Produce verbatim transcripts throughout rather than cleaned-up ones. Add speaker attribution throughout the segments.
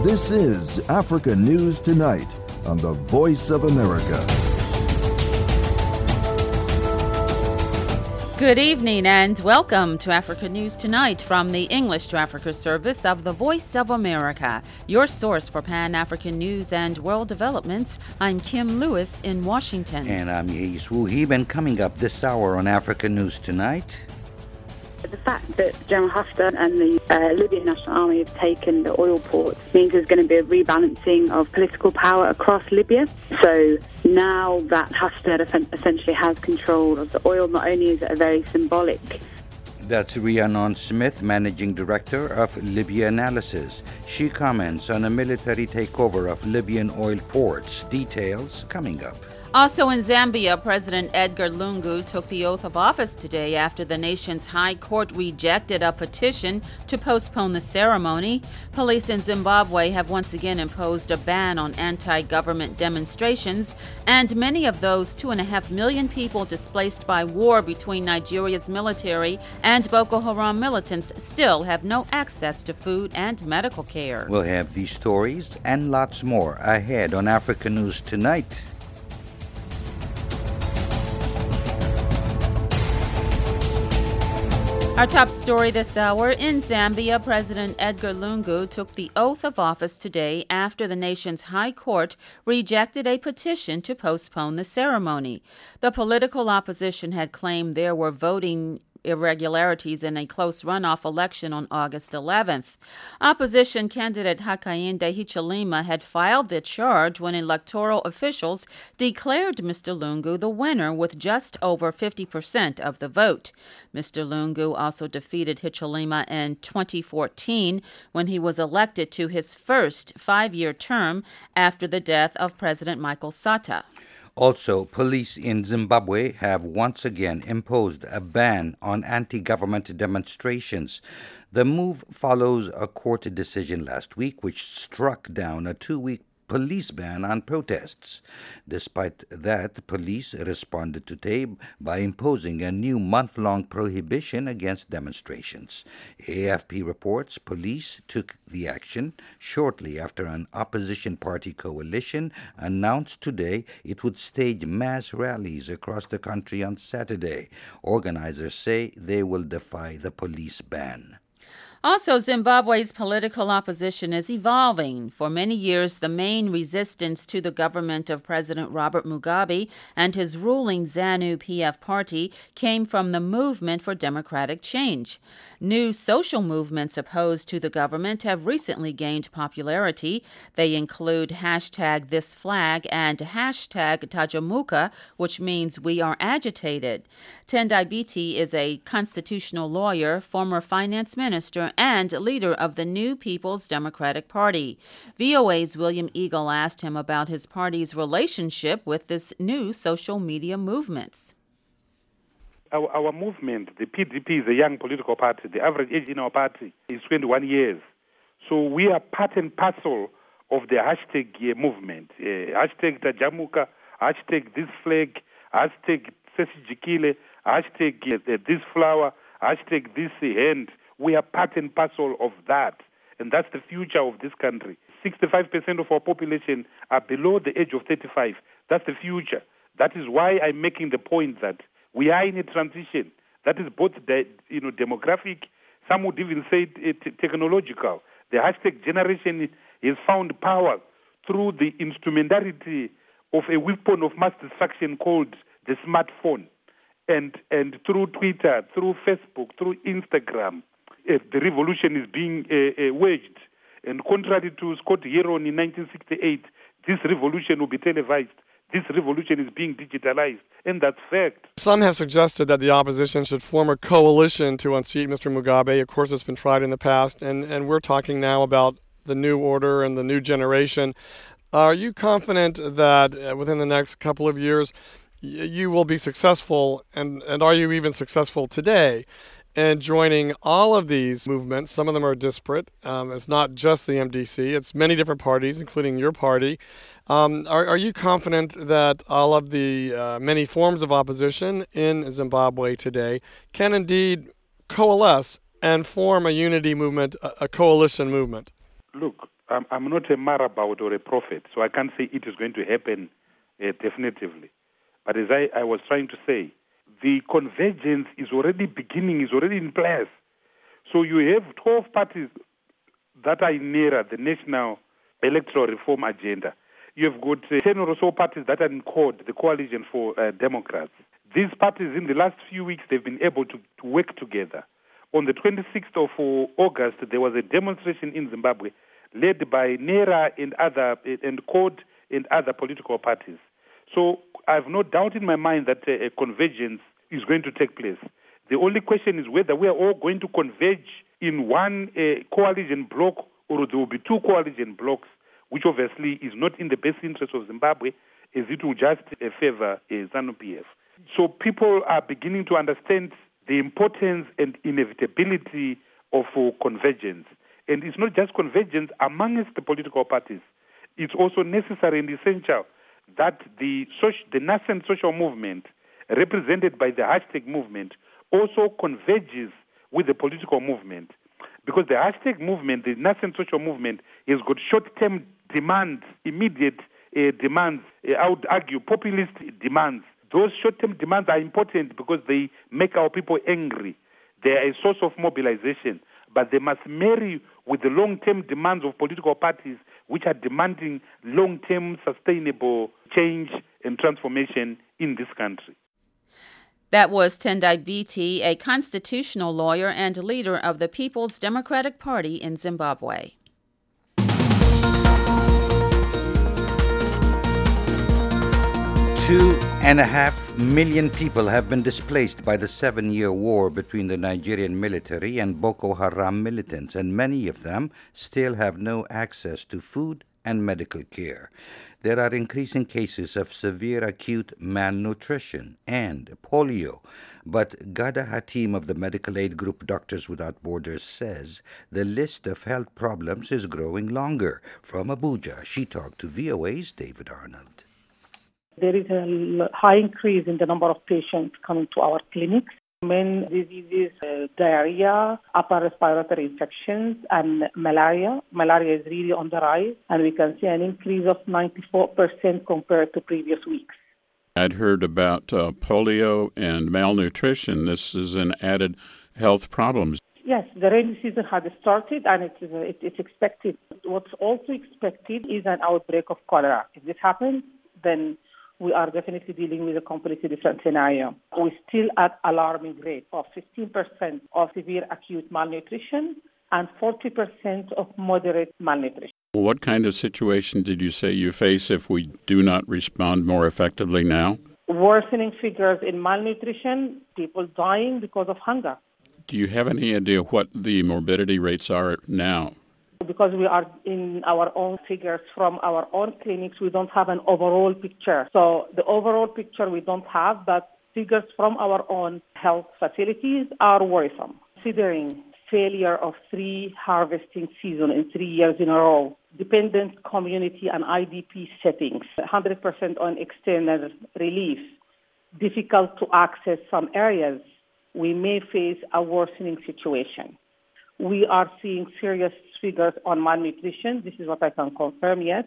Speaker 1: This is Africa News Tonight on the Voice of America.
Speaker 2: Good evening and welcome to Africa News Tonight from the English to Africa service of the Voice of America, your source for Pan-African news and world developments. I'm Kim Lewis in Washington.
Speaker 3: And I'm Yais Wuhib, coming up this hour on Africa News Tonight.
Speaker 4: The fact that General Haftar and the uh, Libyan National Army have taken the oil ports means there's going to be a rebalancing of political power across Libya. So now that Haftar essentially has control of the oil, not only is it a very symbolic.
Speaker 3: That's Rhiannon Smith, Managing Director of Libya Analysis. She comments on a military takeover of Libyan oil ports. Details coming up.
Speaker 2: Also in Zambia, President Edgar Lungu took the oath of office today after the nation's high court rejected a petition to postpone the ceremony. Police in Zimbabwe have once again imposed a ban on anti-government demonstrations, and many of those two and a half million people displaced by war between Nigeria's military and Boko Haram militants still have no access to food and medical care.
Speaker 3: We'll have these stories and lots more ahead on Africa News Tonight.
Speaker 2: Our top story this hour, in Zambia, President Edgar Lungu took the oath of office today after the nation's high court rejected a petition to postpone the ceremony. The political opposition had claimed there were voting irregularities in a close runoff election on August eleventh. Opposition candidate Hakainde Hichilema had filed the charge when electoral officials declared Mister Lungu the winner with just over fifty percent of the vote. Mister Lungu also defeated Hichilema in twenty fourteen when he was elected to his first five-year term after the death of President Michael Sata.
Speaker 3: Also, police in Zimbabwe have once again imposed a ban on anti-government demonstrations. The move follows a court decision last week which struck down a two-week police ban on protests. Despite that, police responded today by imposing a new month-long prohibition against demonstrations. A F P reports police took the action shortly after an opposition party coalition announced today it would stage mass rallies across the country on Saturday. Organizers say they will defy the police ban.
Speaker 2: Also, Zimbabwe's political opposition is evolving. For many years, the main resistance to the government of President Robert Mugabe and his ruling ZANU-P F party came from the Movement for Democratic Change. New social movements opposed to the government have recently gained popularity. They include hashtag This Flag and hashtag Tajamuka, which means we are agitated. Tendai Biti is a constitutional lawyer, former finance minister, and leader of the New People's Democratic Party. V O A's William Eagle asked him about his party's relationship with this new social media movements.
Speaker 5: Our, our movement, the P D P, is a young political party. The average age in our party is twenty-one years. So we are part and parcel of the hashtag uh, movement. Uh, hashtag Tajamuka, hashtag This Flag, hashtag Sesijikile, hashtag uh, This Flower, hashtag This Hand. We are part and parcel of that, and that's the future of this country. sixty-five percent of our population are below the age of thirty-five. That's the future. That is why I'm making the point that we are in a transition. That is both the, you know, demographic, some would even say t- technological. The hashtag generation has found power through the instrumentality of a weapon of mass destruction called the smartphone. And, and through Twitter, through Facebook, through Instagram, Uh, the revolution is being uh, uh, waged. And contrary to Scott Heron in nineteen sixty-eight, this revolution will be televised. This revolution is being digitalized, and that's fact.
Speaker 6: Some have suggested that the opposition should form a coalition to unseat Mister Mugabe. Of course, it's been tried in the past, and, and we're talking now about the new order and the new generation. Are you confident that uh, within the next couple of years y- you will be successful, and, and are you even successful today and joining all of these movements? Some of them are disparate. Um, it's not just the M D C. It's many different parties, including your party. Um, are, are you confident that all of the uh, many forms of opposition in Zimbabwe today can indeed coalesce and form a unity movement, a, a coalition movement?
Speaker 5: Look, I'm, I'm not a marabout or a prophet, so I can't say it is going to happen uh, definitively. But as I, I was trying to say, the convergence is already beginning, is already in place. So you have twelve parties that are in NERA, the National Electoral Reform Agenda. You have got uh, ten or so parties that are in CORD, the Coalition for uh, Democrats. These parties, in the last few weeks, they've been able to, to work together. On the twenty-sixth of August, there was a demonstration in Zimbabwe led by NERA and other and CORD and other political parties. So I have no doubt in my mind that a convergence is going to take place. The only question is whether we are all going to converge in one uh, coalition bloc, or there will be two coalition blocks, which obviously is not in the best interest of Zimbabwe, as it will just uh, favor uh, ZANU P F. So people are beginning to understand the importance and inevitability of uh, convergence. And it's not just convergence amongst the political parties. It's also necessary and essential that the, social, the nascent social movement, represented by the hashtag movement, also converges with the political movement. Because the hashtag movement, the nascent social movement, has got short-term demands, immediate uh, demands, uh, I would argue populist demands. Those short-term demands are important because they make our people angry. They are a source of mobilization, but they must marry with the long-term demands of political parties, which are demanding long-term sustainable change and transformation in this country.
Speaker 2: That was Tendai Biti, a constitutional lawyer and leader of the People's Democratic Party in Zimbabwe.
Speaker 3: Two and a half million people have been displaced by the seven-year war between the Nigerian military and Boko Haram militants, and many of them still have no access to food and medical care. There are increasing cases of severe acute malnutrition and polio. But Gada Hatim of the medical aid group Doctors Without Borders says the list of health problems is growing longer. From Abuja, she talked to V O A's David Arnold.
Speaker 7: There is a high increase in the number of patients coming to our clinics. Main diseases, uh, diarrhea, upper respiratory infections, and malaria. Malaria is really on the rise, and we can see an increase of ninety-four percent compared to previous weeks.
Speaker 8: I'd heard about uh, polio and malnutrition. This is an added health problem.
Speaker 7: Yes, the rainy season has started, and it is, uh, it, it's expected. What's also expected is an outbreak of cholera. If this happens, then we are definitely dealing with a completely different scenario. We're still at alarming rate of fifteen percent of severe acute malnutrition and forty percent of moderate malnutrition.
Speaker 8: What kind of situation did you say you face if we do not respond more effectively now?
Speaker 7: Worsening figures in malnutrition, people dying because of hunger.
Speaker 8: Do you have any idea what the morbidity rates are now?
Speaker 7: Because we are in our own figures from our own clinics, we don't have an overall picture. So the overall picture we don't have, but figures from our own health facilities are worrisome. Considering failure of three harvesting seasons in three years in a row, dependent community and I D P settings, one hundred percent on external relief, difficult to access some areas, we may face a worsening situation. We are seeing serious figures on malnutrition. This is what I can confirm yet.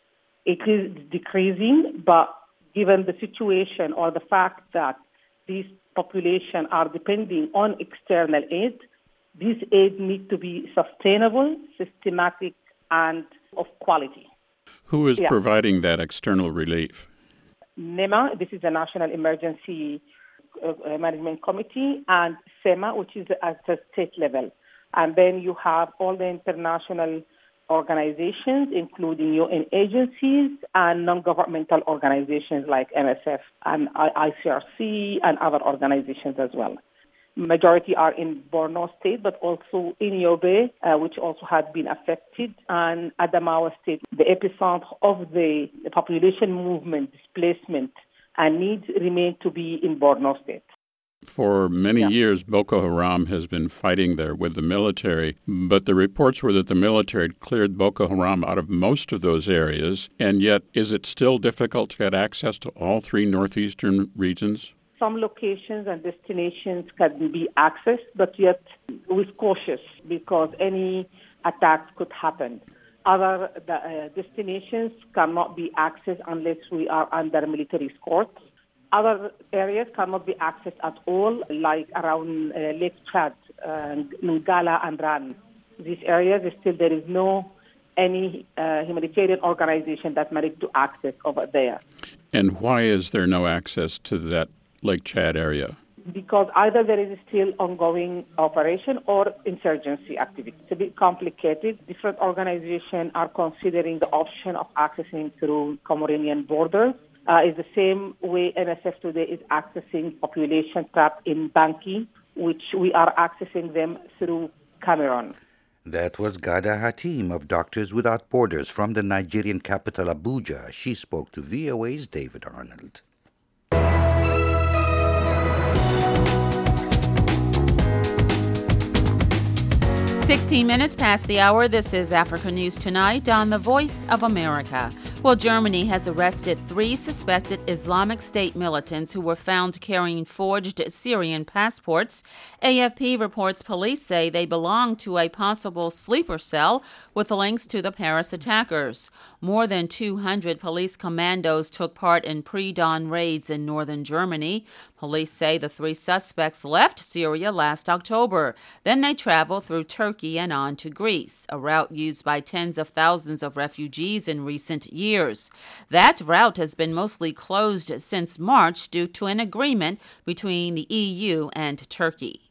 Speaker 7: It is decreasing, but given the situation or the fact that these populations are depending on external aid, this aid needs to be sustainable, systematic, and of quality.
Speaker 8: Who is
Speaker 7: yeah.
Speaker 8: providing that external relief?
Speaker 7: NEMA, this is the National Emergency uh, Management Committee, and SEMA, which is at the state level. And then you have all the international organizations, including U N agencies and non-governmental organizations like M S F and I C R C and other organizations as well. Majority are in Borno State, but also in Yobe, uh, which also had been affected, and Adamawa State. The epicenter of the, the population movement, displacement, and needs remain to be in Borno State.
Speaker 8: For many
Speaker 7: yeah.
Speaker 8: years, Boko Haram has been fighting there with the military, but the reports were that the military had cleared Boko Haram out of most of those areas, and yet is it still difficult to get access to all three northeastern regions?
Speaker 7: Some locations and destinations can be accessed, but yet with cautious because any attacks could happen. Other the, uh, destinations cannot be accessed unless we are under military escorts. Other areas cannot be accessed at all, like around uh, Lake Chad, uh, Ngala and Ran. These areas, still there is no any uh, humanitarian organization that managed to access over there.
Speaker 8: And why is there no access to that Lake Chad area?
Speaker 7: Because either there is still ongoing operation or insurgency activity. It's a bit complicated. Different organizations are considering the option of accessing through Comorian borders. Uh, it's the same way N S F today is accessing population trapped in Banki, which we are accessing them through Cameroon.
Speaker 3: That was Gada Hatim of Doctors Without Borders from the Nigerian capital Abuja. She spoke to V O A's David Arnold.
Speaker 2: sixteen minutes past the hour. This is Africa News Tonight on the Voice of America. Well, Germany has arrested three suspected Islamic State militants who were found carrying forged Syrian passports. A F P reports police say they belong to a possible sleeper cell with links to the Paris attackers. More than two hundred police commandos took part in pre-dawn raids in northern Germany. Police say the three suspects left Syria last October. Then they traveled through Turkey and on to Greece, a route used by tens of thousands of refugees in recent years. That route has been mostly closed since March due to an agreement between the E U and Turkey.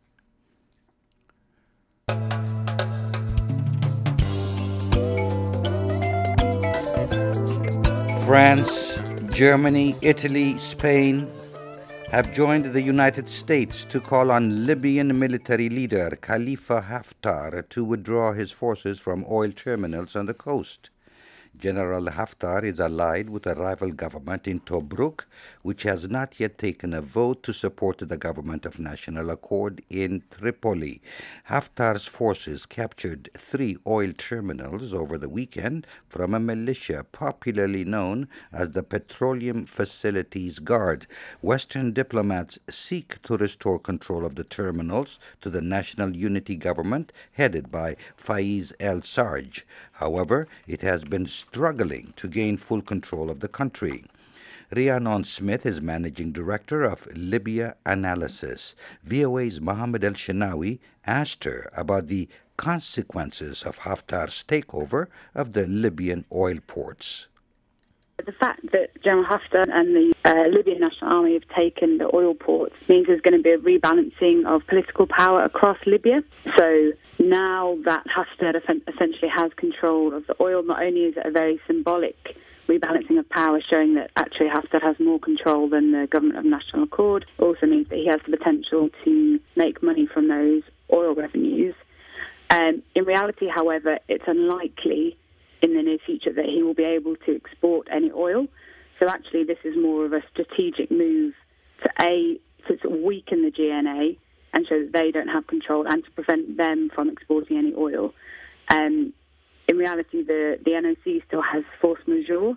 Speaker 3: France, Germany, Italy, Spain have joined the United States to call on Libyan military leader Khalifa Haftar to withdraw his forces from oil terminals on the coast. General Haftar is allied with a rival government in Tobruk, which has not yet taken a vote to support the government of national accord in Tripoli. Haftar's forces captured three oil terminals over the weekend from a militia popularly known as the Petroleum Facilities Guard. Western diplomats seek to restore control of the terminals to the National Unity Government headed by Faiz el-Sarraj. However, it has been struggling to gain full control of the country. Rhiannon Smith is managing director of Libya Analysis. V O A's Mohammed El-Shinawi asked her about the consequences of Haftar's takeover of the Libyan oil ports.
Speaker 4: The fact that General Haftar and the uh, Libyan National Army have taken the oil ports means there's going to be a rebalancing of political power across Libya. So now that Haftar essentially has control of the oil, not only is it a very symbolic rebalancing of power, showing that actually Haftar has more control than the government of national accord, also means that he has the potential to make money from those oil revenues. Um, in reality, however, it's unlikely in the near future that he will be able to export any oil. So actually this is more of a strategic move to A, to sort of weaken the G N A and show that they don't have control and to prevent them from exporting any oil. Um, in reality, the, the N O C still has force majeure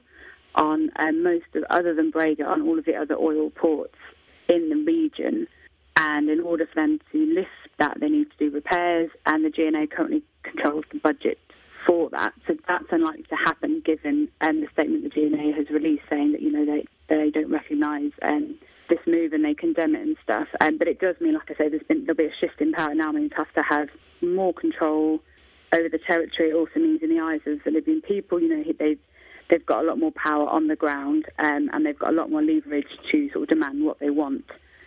Speaker 4: on um, most of, other than Brega, on all of the other oil ports in the region. And in order for them to lift that, they need to do repairs, and the G N A currently controls the budget for that. So that's unlikely to happen given um, the statement the G N A has released saying that, you know, they, they don't recognise um, this move and they condemn it and stuff. Um, but it does mean, like I say, there's been, there'll be a shift in power now. I mean, it's have to have more control over the territory. It also means in the eyes of the Libyan people, you know, they've, they've got a lot more power on the ground um, and they've got a lot more leverage to sort of demand what they want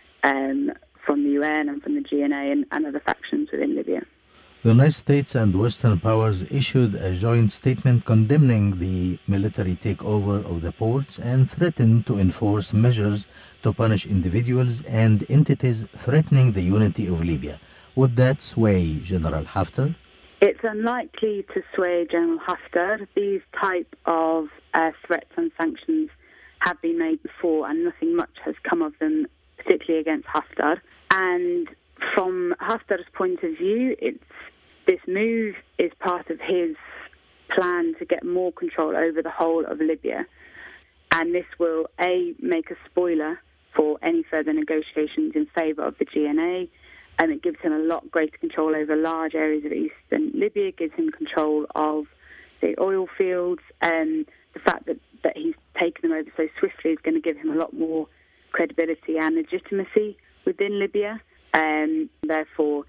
Speaker 4: um, from the U N and from the G N A and, and other factions within Libya.
Speaker 9: The United States and Western powers issued a joint statement condemning the military takeover of the ports and threatened to enforce measures to punish individuals and entities threatening the unity of Libya. Would that sway General Haftar?
Speaker 4: It's unlikely to sway General Haftar. These type of uh, threats and sanctions have been made before and nothing much has come of them, particularly against Haftar. And from Haftar's point of view, it's this move is part of his plan to get more control over the whole of Libya. And this will, A, make a spoiler for any further negotiations in favour of the G N A. And it gives him a lot greater control over large areas of eastern Libya, gives him control of the oil fields, and the fact that, that he's taken them over so swiftly is going to give him a lot more credibility and legitimacy within Libya. Um, therefore,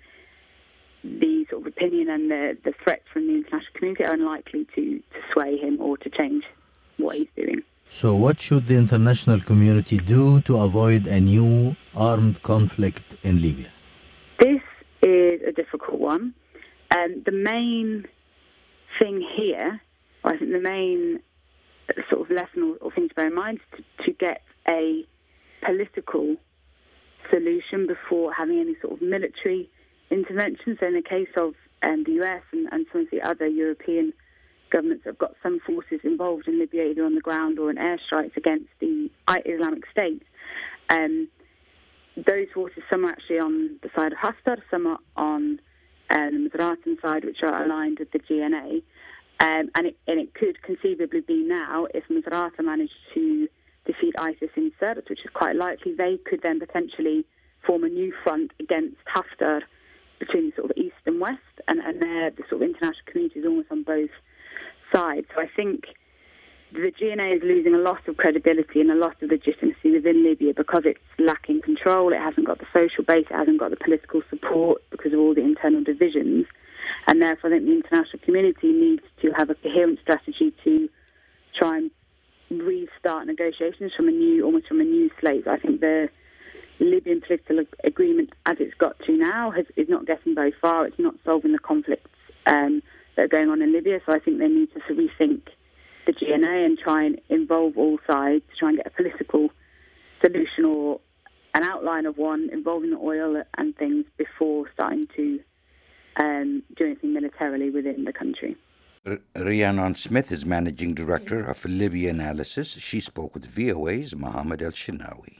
Speaker 4: the sort of opinion and the, the threats from the international community are unlikely to, to sway him or to change what he's doing.
Speaker 9: So what should the international community do to avoid a new armed conflict in Libya?
Speaker 4: This is a difficult one. Um, the main thing here, I think the main sort of lesson or, or thing to bear in mind is to, to get a political solution before having any sort of military intervention. So in the case of um, the U S and, and some of the other European governments have got some forces involved in Libya, either on the ground or in airstrikes against the Islamic State. Um, those forces, some are actually on the side of Haftar, some are on um, the Misratan side, which are aligned with the G N A. Um, and, it, and it could conceivably be now, if Misrata managed to defeat ISIS in Sirte, which is quite likely, they could then potentially form a new front against Haftar between the sort of east and west, and, and there the sort of international community is almost on both sides. So I think the G N A is losing a lot of credibility and a lot of legitimacy within Libya because it's lacking control, it hasn't got the social base, it hasn't got the political support because of all the internal divisions. And therefore I think the international community needs to have a coherent strategy to try and restart negotiations from a new, almost from a new slate. I think the Libyan political agreement, as it's got to now, has, is not getting very far. It's not solving the conflicts um, that are going on in Libya. So I think they need to rethink the G N A and try and involve all sides to try and get a political solution or an outline of one involving the oil and things before starting to um, do anything militarily within the country.
Speaker 3: R- Rhiannon Smith is Managing Director of Libya Analysis. She spoke with V O A's Mohammed El-Shinawi.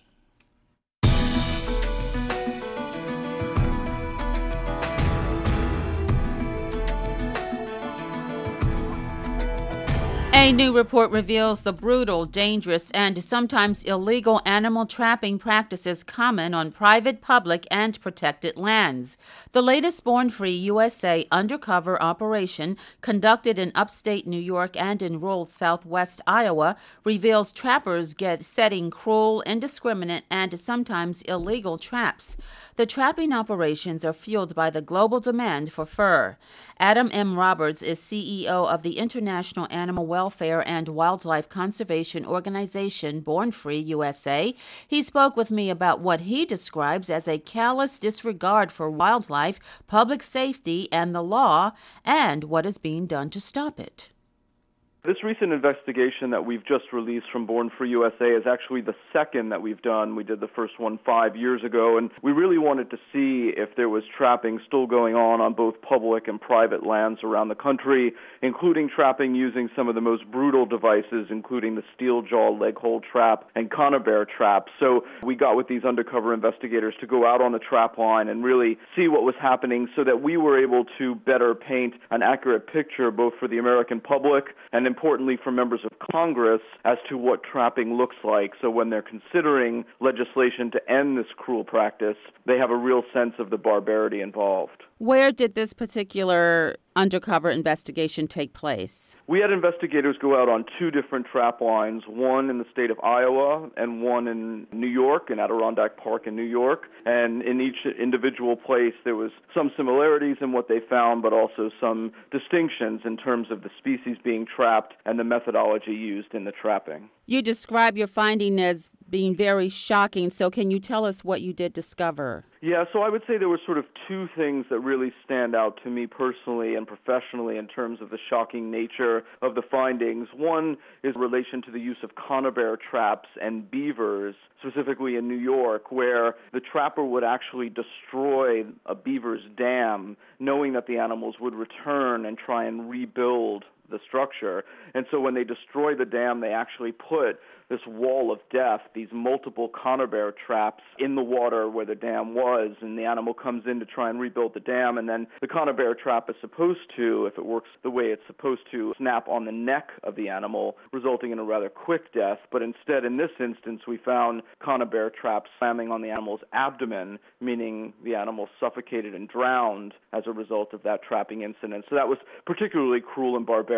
Speaker 2: A new report reveals the brutal, dangerous, and sometimes illegal animal trapping practices common on private, public, and protected lands. The latest Born Free U S A undercover operation, conducted in upstate New York and in rural southwest Iowa, reveals trappers get setting cruel, indiscriminate, and sometimes illegal traps. The trapping operations are fueled by the global demand for fur. Adam M. Roberts is C E O of the International Animal Welfare and Wildlife Conservation Organization, Born Free U S A. He spoke with me about what he describes as a callous disregard for wildlife, public safety, and the law, and what is being done to stop it.
Speaker 10: This recent investigation that we've just released from Born Free U S A is actually the second that we've done. We did the first one five years ago, and we really wanted to see if there was trapping still going on on both public and private lands around the country, including trapping using some of the most brutal devices, including the steel jaw leg hold trap and conibear trap. So we got with these undercover investigators to go out on the trap line and really see what was happening so that we were able to better paint an accurate picture both for the American public and importantly for members of Congress as to what trapping looks like. So when they're considering legislation to end this cruel practice, they have a real sense of the barbarity involved.
Speaker 2: Where did this particular undercover investigation take place?
Speaker 10: We had investigators go out on two different trap lines, one in the state of Iowa and one in New York, in Adirondack Park in New York. And in each individual place, there was some similarities in what they found, but also some distinctions in terms of the species being trapped and the methodology used in the trapping.
Speaker 2: You describe your finding as being very shocking, so can you tell us what you did discover?
Speaker 10: Yeah, so I would say there were sort of two things that really stand out to me personally and professionally in terms of the shocking nature of the findings. One is in relation to the use of conibear traps and beavers, specifically in New York, where the trapper would actually destroy a beaver's dam, knowing that the animals would return and try and rebuild the structure. And so when they destroy the dam, they actually put this wall of death, these multiple conibear traps in the water where the dam was, and the animal comes in to try and rebuild the dam, and then the conibear trap is supposed to, if it works the way it's supposed to, snap on the neck of the animal, resulting in a rather quick death. But instead, in this instance, we found conibear traps slamming on the animal's abdomen, meaning the animal suffocated and drowned as a result of that trapping incident. So that was particularly cruel and barbaric.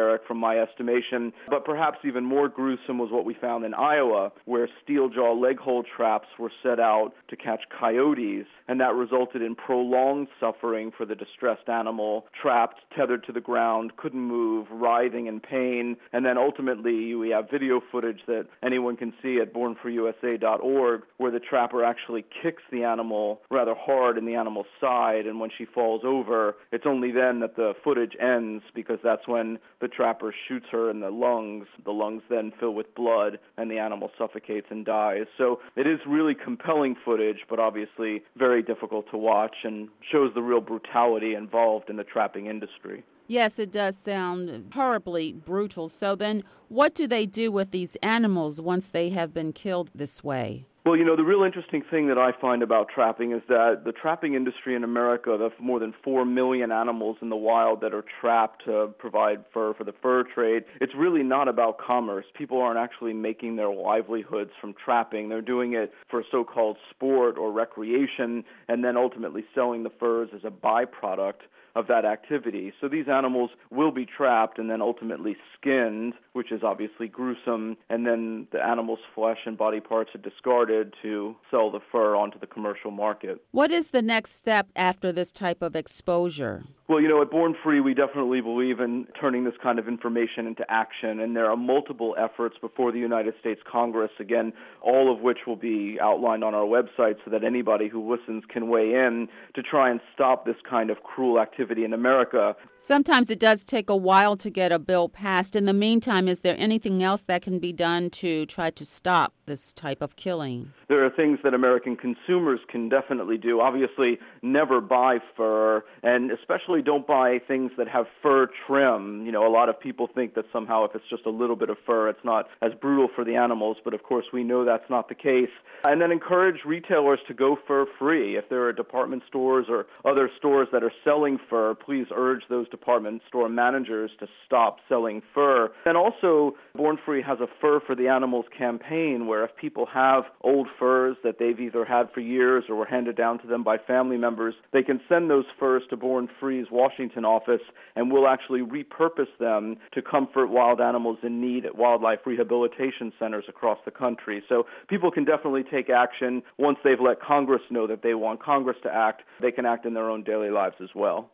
Speaker 10: barbaric from my estimation. But perhaps even more gruesome was what we found in Iowa, where steel jaw leg hold traps were set out to catch coyotes, and that resulted in prolonged suffering for the distressed animal, trapped, tethered to the ground, couldn't move, writhing in pain. And then ultimately we have video footage that anyone can see at born for U S A dot org where the trapper actually kicks the animal rather hard in the animal's side, and when she falls over, it's only then that the footage ends, because that's when the trapper shoots her in the lungs. The lungs then fill with blood, and the animal suffocates and dies. So it is really compelling footage, but obviously very difficult to watch, and shows the real brutality involved in the trapping industry.
Speaker 2: Yes, it does sound horribly brutal. So then what do they do with these animals once they have been killed this way?
Speaker 10: Well, you know, the real interesting thing that I find about trapping is that the trapping industry in America, the more than four million animals in the wild that are trapped to provide fur for the fur trade, it's really not about commerce. People aren't actually making their livelihoods from trapping. They're doing it for so-called sport or recreation, and then ultimately selling the furs as a byproduct of that activity. So these animals will be trapped and then ultimately skinned, which is obviously gruesome, and then the animal's flesh and body parts are discarded to sell the fur onto the commercial market.
Speaker 2: What is the next step after this type of exposure?
Speaker 10: Well, you know, at Born Free, we definitely believe in turning this kind of information into action, and there are multiple efforts before the United States Congress, again, all of which will be outlined on our website so that anybody who listens can weigh in to try and stop this kind of cruel activity in America.
Speaker 2: Sometimes it does take a while to get a bill passed. In the meantime, is there anything else that can be done to try to stop this type of killing?
Speaker 10: There are things that American consumers can definitely do. Obviously, never buy fur, and especially don't buy things that have fur trim. You know, a lot of people think that somehow if it's just a little bit of fur, it's not as brutal for the animals, but of course we know that's not the case. And then encourage retailers to go fur-free. If there are department stores or other stores that are selling fur, please urge those department store managers to stop selling fur. And also, Born Free has a Fur for the Animals campaign where if people have old furs that they've either had for years or were handed down to them by family members, they can send those furs to Born Free's Washington office, and we'll actually repurpose them to comfort wild animals in need at wildlife rehabilitation centers across the country. So people can definitely take action. Once they've let Congress know that they want Congress to act, they can act in their own daily lives as well.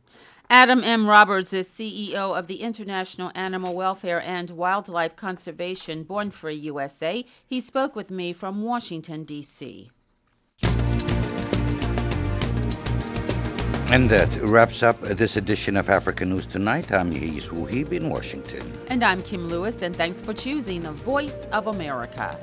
Speaker 2: Adam M. Roberts is C E O of the International Animal Welfare and Wildlife Conservation Born Free U S A. He spoke with me from Washington, D C
Speaker 3: And that wraps up this edition of Africa News Tonight. I'm Yehis Wuhib in Washington.
Speaker 2: And I'm Kim Lewis, and thanks for choosing the Voice of America.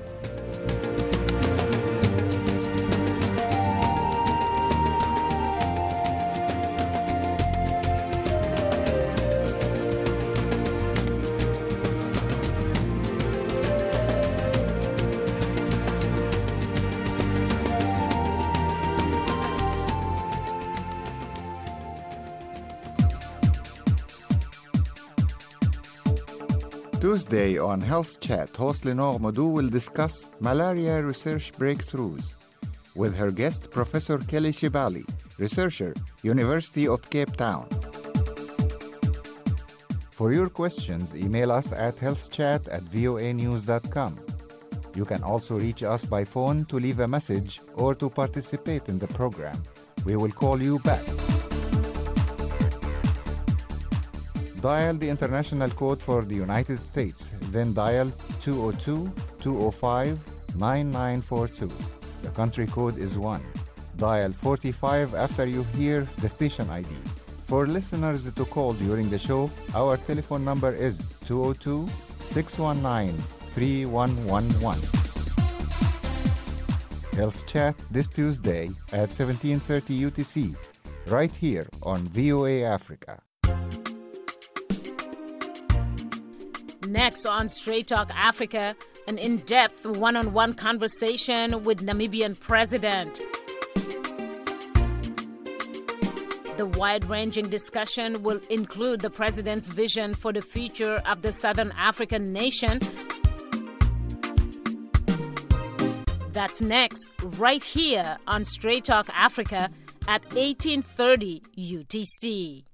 Speaker 11: Tuesday on Health Chat, host Lenore Modou will discuss malaria research breakthroughs with her guest, Professor Kelly Shibali, researcher, University of Cape Town. For your questions, email us at healthchat at voa news dot com. You can also reach us by phone to leave a message or to participate in the program. We will call you back. Dial the international code for the United States, then dial two oh two, two oh five, nine nine four two. The country code is one. Dial forty-five after you hear the station I D. For listeners to call during the show, our telephone number is two oh two, six one nine, three one one one. Health Chat this Tuesday at seventeen thirty U T C, right here on V O A Africa.
Speaker 12: Next on Straight Talk Africa, an in-depth one-on-one conversation with Namibian President. The wide-ranging discussion will include the president's vision for the future of the Southern African nation. That's next, right here on Straight Talk Africa at eighteen thirty U T C.